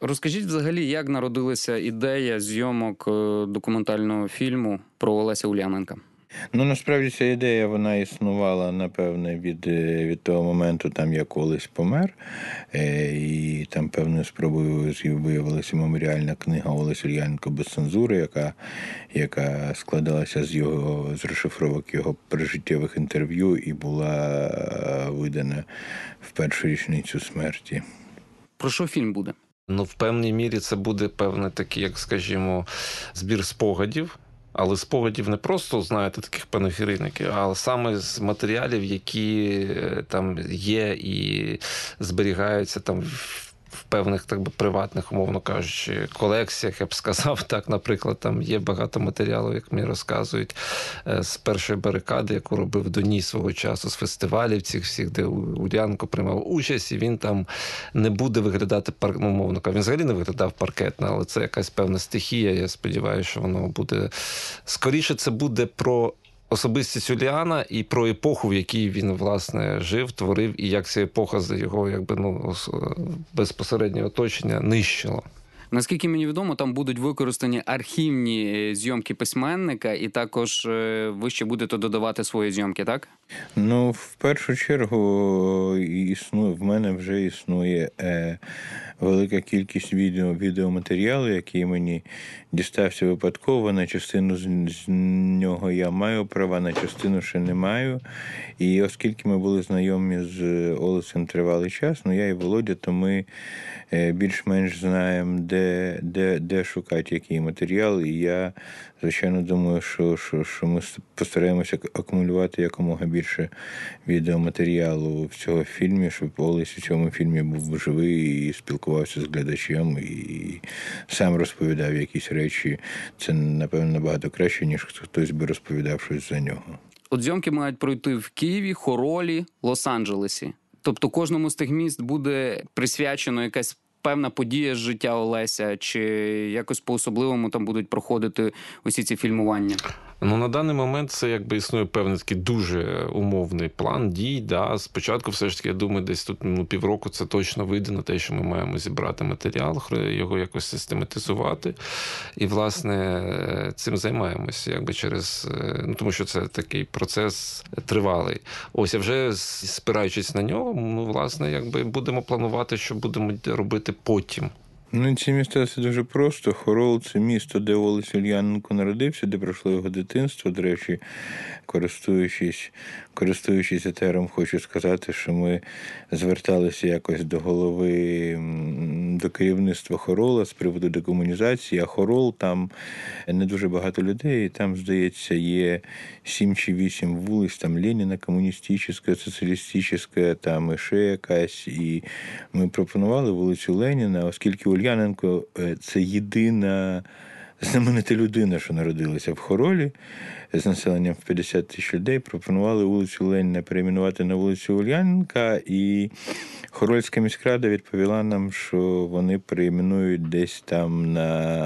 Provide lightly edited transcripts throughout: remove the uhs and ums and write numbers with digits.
Розкажіть взагалі, як народилася ідея зйомок документального фільму про Олеся Уляненка? Ну, насправді ця ідея, вона існувала, напевне, від того моменту, там, як Олесь помер. І там певною спробою виявилася меморіальна книга Олесь Ульяненко без цензури, яка складалася з розшифровок його пережиттєвих інтерв'ю і була видана в першу річницю смерті. Про що фільм буде? Ну, в певній мірі це буде певний такий, як, скажімо, збір спогадів. Але спогадів не просто, знаєте, таких панегіриків, а саме з матеріалів, які там є і зберігаються там в певних, так би, приватних, умовно кажучи, колекціях, я б сказав. Так, наприклад, там є багато матеріалів, як мені розказують, з першої барикади, яку робив Доні свого часу, з фестивалів цих всіх, де Уляненко приймав участь, і він там не буде виглядати, умовно кажучи, він взагалі не виглядав паркетно, але це якась певна стихія, я сподіваюся, що воно буде... Скоріше це буде про особистість Уляна і про епоху, в якій він, власне, жив, творив, і як ця епоха з його, якби, ну, безпосереднього оточення нищила. Наскільки мені відомо, там будуть використані архівні зйомки письменника, і також ви ще будете додавати свої зйомки, так? Ну, в першу чергу, в мене вже існує велика кількість відеоматеріалу, який мені дістався випадково. На частину з нього я маю права, на частину ще не маю. І оскільки ми були знайомі з Олесем тривалий час, я і Володя, то ми більш-менш знаємо, де шукати який матеріал. І я, звичайно, думаю, що ми постараємося акумулювати якомога більше відеоматеріалу в цьому фільмі, щоб Олесь у цьому фільмі був живий і спілкувався з глядачем, і сам розповідав якісь речі. Це, напевно, набагато краще, ніж хтось би розповідав щось за нього. От зйомки мають пройти в Києві, Хоролі, Лос-Анджелесі. Тобто кожному з тих міст буде присвячено якась певна подія з життя Олеся, чи якось по-особливому там будуть проходити усі ці фільмування? Ну, на даний момент це, якби, існує певний такий дуже умовний план дій. Да. Спочатку, все ж таки, я думаю, десь тут півроку це точно вийде на те, що ми маємо зібрати матеріал, його якось систематизувати. І, власне, цим займаємося, якби, тому що це такий процес тривалий. Ось, а вже спираючись на нього, власне, якби, будемо планувати, що будемо робити потім. Ці міста – це дуже просто. Хорол – це місто, де Олесь Ульяненко народився, де пройшло його дитинство. До речі, користуючись етером, хочу сказати, що ми зверталися якось до керівництва Хорола з приводу декомунізації, а Хорол, там не дуже багато людей, і там, здається, є 7 чи 8 вулиць, там Леніна, комуністична, соціалістична, там ще якась. І ми пропонували вулицю Леніна, оскільки Ульяненко – це єдина знаменита людина, що народилася в Хоролі, з населенням в 50 тисяч людей, пропонували вулицю Леніна перейменувати на вулицю Ульяненка, і Хорольська міськрада відповіла нам, що вони перейменують десь там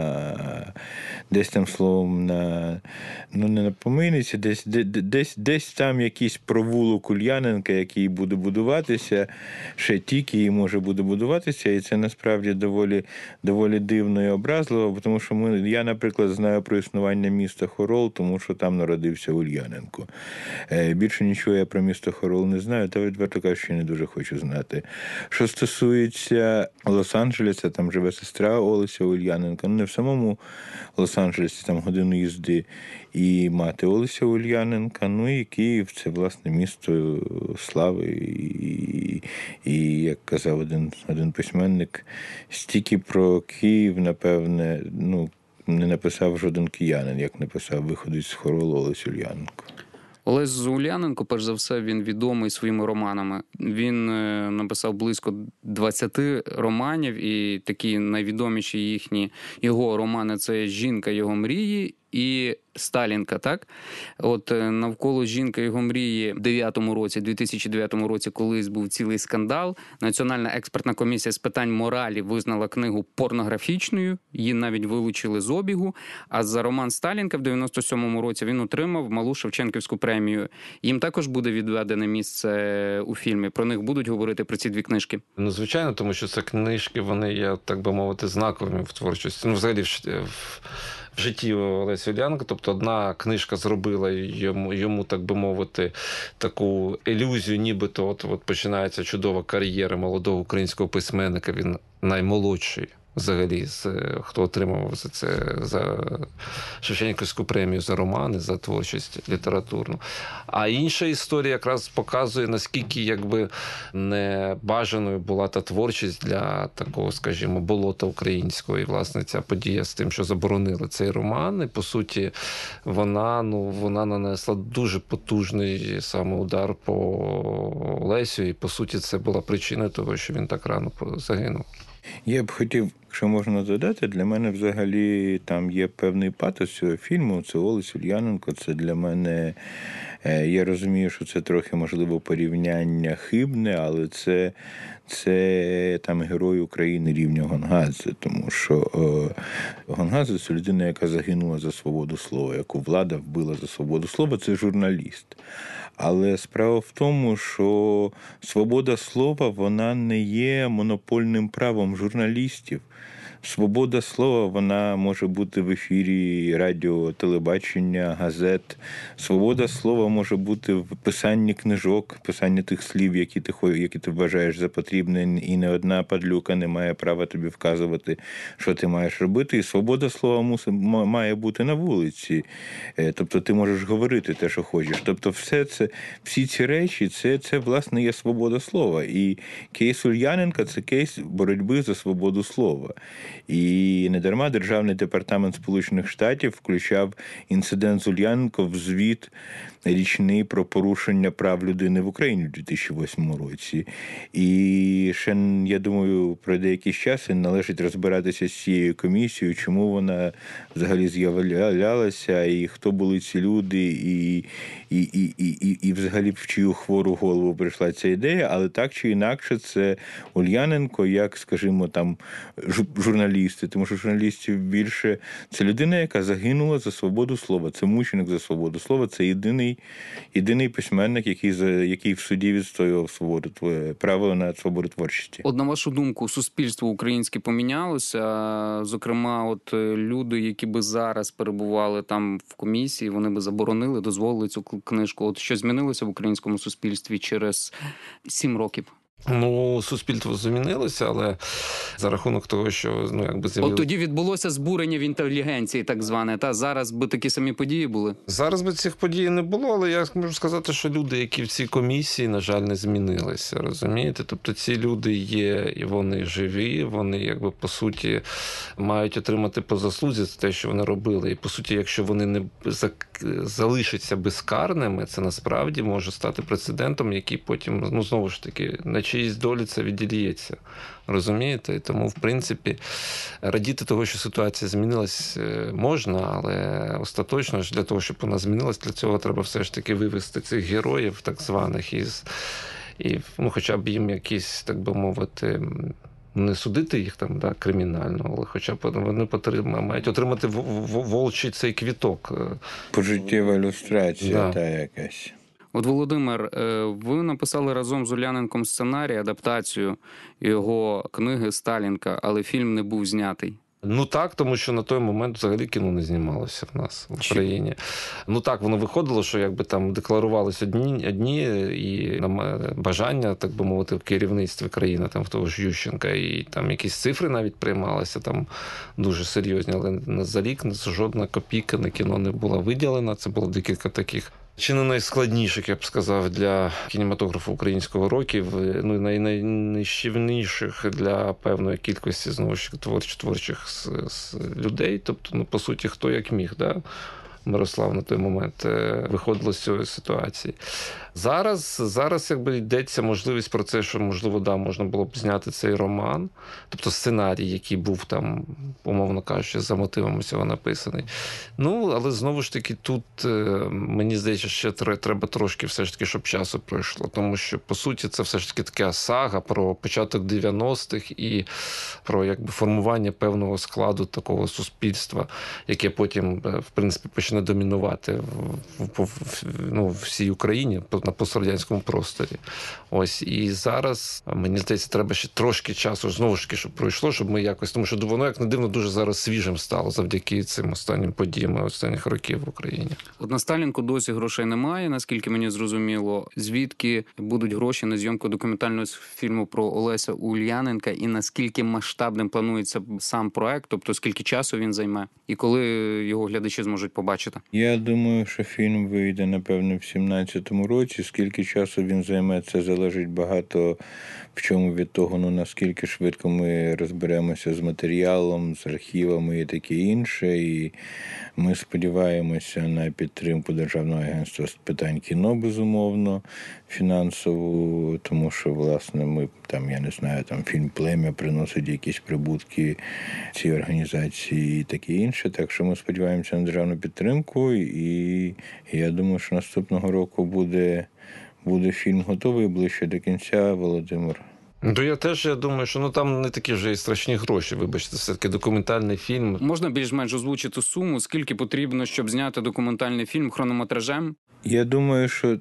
словом не на помийниці, десь там якийсь провулок Ульяненка, який буде будуватися, ще тільки і може буде будуватися, і це насправді доволі дивно і образливо, тому що я, наприклад, знаю про існування міста Хорол, тому що там народився Ульяненко. Більше нічого я про місто Хорол не знаю, та, відверто кажучи, не дуже хочу знати. Що стосується Лос-Анджелеса, там живе сестра Олеся Ульяненка. Не в самому Лос-Анджелесі, там годину їзди, і мати Олеся Ульяненка. І Київ – це, власне, місто слави. І як казав один письменник, стільки про Київ, напевне, не написав жоден киянин, як написав виходець з Хоролу Олесь Ульяненко. Олесь Уляненко, перш за все, він відомий своїми романами. Він написав близько 20 романів, і такі найвідоміші його романи – це «Жінка його мрії» і Сталінка, так? От навколо жінки його мрії в 2009 році колись був цілий скандал. Національна експертна комісія з питань моралі визнала книгу порнографічною, її навіть вилучили з обігу, а за роман Сталінка в 97-му році він отримав малу Шевченківську премію. Їм також буде відведене місце у фільмі. Про них будуть говорити, про ці дві книжки? Ну, звичайно, тому що це книжки, вони є, так би мовити, знаковими в творчості. Ну, взагалі, в житті Олеся Уляненка. Тобто одна книжка зробила йому, так би мовити, таку ілюзію, нібито от починається чудова кар'єра молодого українського письменника, він наймолодший взагалі, хто отримав за Шевченківську премію за романи, за творчість літературну. А інша історія якраз показує, наскільки якби небажаною була та творчість для такого, скажімо, болота українського. І, власне, ця подія з тим, що заборонили цей роман, і, по суті, вона нанесла дуже потужний саме удар по Лесю, і, по суті, це була причина того, що він так рано загинув. Я б хотів, якщо можна додати, для мене взагалі там є певний патос цього фільму. Це Олесь Ульяненко. Це для мене, я розумію, що це трохи, можливо, порівняння хибне, але це там герой України рівня Гонгадзе, тому що Гонгадзе – це людина, яка загинула за свободу слова, яку влада вбила за свободу слова, це журналіст. Але справа в тому, що свобода слова, вона не є монопольним правом журналістів. Свобода слова, вона може бути в ефірі радіо, телебачення, газет. Свобода слова може бути в писанні книжок, писанні тих слів, які ти вважаєш за потрібне, і не одна падлюка не має права тобі вказувати, що ти маєш робити. І свобода слова має бути на вулиці. Тобто ти можеш говорити те, що хочеш. Тобто всі ці речі, це власне, є свобода слова. І кейс Ульяненка – це кейс боротьби за свободу слова. І недарма Державний департамент Сполучених Штатів включав інцидент з Ульяненко в звіт річний про порушення прав людини в Україні в 2008 році. І ще, я думаю, пройде якийсь час і належить розбиратися з цією комісією, чому вона взагалі з'являлася, і хто були ці люди, і взагалі в чию хвору голову прийшла ця ідея. Але так чи інакше, це Ульяненко, як, скажімо, там, журналісти, тому що журналістів більше. Це людина, яка загинула за свободу слова. Це мученик за свободу слова. Це єдиний письменник, який в суді відстоював право на свободу творчості. От на вашу думку, суспільство українське помінялося? Зокрема, от люди, які би зараз перебували там в комісії, вони би заборонили, дозволили цю книжку. От що змінилося в українському суспільстві через 7 років? Ну, суспільство змінилося, але за рахунок того, що, якби з'явилося... От тоді відбулося збурення в інтелігенції, так зване, та зараз би такі самі події були? Зараз би цих подій не було, але я можу сказати, що люди, які в цій комісії, на жаль, не змінилися, розумієте? Тобто ці люди є, і вони живі, вони, якби, по суті, мають отримати по заслузі за те, що вони робили. І, по суті, якщо вони не залишаться безкарними, це насправді може стати прецедентом, який потім, знову ж таки, на чиїсь долі це відділіється. Розумієте? І тому, в принципі, радіти того, що ситуація змінилась, можна, але остаточно ж для того, щоб вона змінилась, для цього треба все ж таки вивести цих героїв, так званих, і хоча б їм якісь, так би мовити, не судити їх там, кримінально, але хоча б вони мають отримати волчий цей квіток. Пожиттєва ілюстрація, та якась. От, Володимир, ви написали разом з Уляненком сценарій, адаптацію його книги «Сталінка», але фільм не був знятий. Так, тому що на той момент взагалі кіно не знімалося в нас в Україні. Так, воно виходило, що якби там декларувалися одні і бажання, так би мовити, в керівництві країни, там в того ж Ющенка, і там якісь цифри навіть приймалися там дуже серйозні, але за рік жодна копійка на кіно не була виділена. Це було декілька таких чи не найскладніших, я б сказав, для кінематографу українського років, найнищівніших для певної кількості, знову ж творчих людей. Тобто, по суті, хто як міг, Мирослав на той момент виходило з цієї ситуації. Зараз якби йдеться можливість про це, що, можливо, да, можна було б зняти цей роман, тобто сценарій, який був там, умовно кажучи, за мотивами цього написаний. Ну, але знову ж таки тут, мені здається, ще треба трошки все ж таки, щоб часу пройшло, тому що, по суті, це все ж таки така сага про початок 90-х і про якби формування певного складу такого суспільства, яке потім, в принципі, почне домінувати в всій Україні, на пострадянському просторі. Ось. І зараз, мені здається, треба ще трошки часу, знову ж таки, щоб пройшло, щоб ми якось, тому що воно, як не дивно, дуже зараз свіжим стало завдяки цим останнім подіям останніх років в Україні. От на Сталінку досі грошей немає, наскільки мені зрозуміло. Звідки будуть гроші на зйомку документального фільму про Олеся Ульяненка і наскільки масштабним планується сам проект, тобто скільки часу він займе і коли його глядачі зможуть побачити? Я думаю, що фільм вийде, напевно, в 17-му році. Скільки часу він займе, це залежить багато в чому від того, наскільки швидко ми розберемося з матеріалом, з архівами і таке інше. І ми сподіваємося на підтримку Державного агентства з питань кіно, безумовно, фінансову, тому що, власне, ми там, я не знаю, там фільм «Плем'я» приносить якісь прибутки цій організації і таке інше. Так що ми сподіваємося на державну підтримку, і я думаю, що наступного року буде фільм готовий ближче до кінця, Володимир. Ну, я думаю, що там не такі вже і страшні гроші, вибачте, все-таки документальний фільм. Можна більш-менш озвучити суму, скільки потрібно, щоб зняти документальний фільм хронометражем? Я думаю, що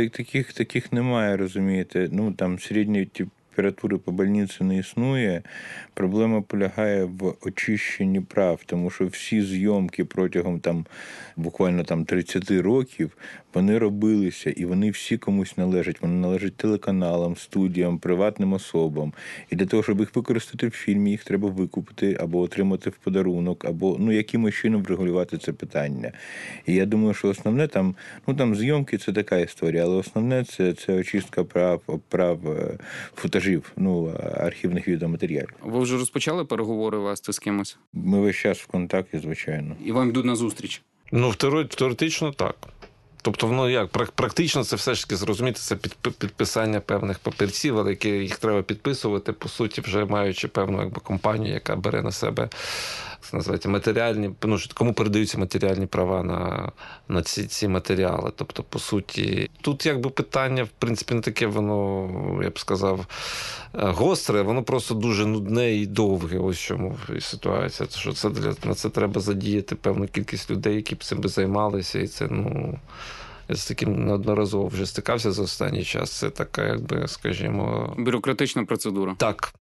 таких немає, розумієте. Там середньої температури по больниці не існує. Проблема полягає в очищенні прав, тому що всі зйомки протягом буквально 30 років вони робилися, і вони всі комусь належать. Вони належать телеканалам, студіям, приватним особам. І для того, щоб їх використати в фільмі, їх треба викупити або отримати в подарунок, або якимось чином врегулювати це питання. І я думаю, що основне там зйомки – це така історія, але основне – це очистка прав футажів, архівних відеоматеріалів. Ви вже розпочали переговори вести з кимось? Ми весь час в контакті, звичайно. І вам йдуть на зустріч? Теоретично так. Тобто, практично це все ж таки зрозуміти, це підписання певних папірців, але їх треба підписувати, по суті, вже маючи певну компанію, яка бере на себе, це називається, матеріальні, кому передаються матеріальні права на ці матеріали. Тобто, по суті, тут питання, в принципі, не таке воно, я б сказав, гостре, воно просто дуже нудне і довге, ось в чому ситуація. Що на це треба задіяти певну кількість людей, які б цим би займалися, і це, я з таким неодноразово вже стикався за останній час. Це така, скажімо... Бюрократична процедура. Так.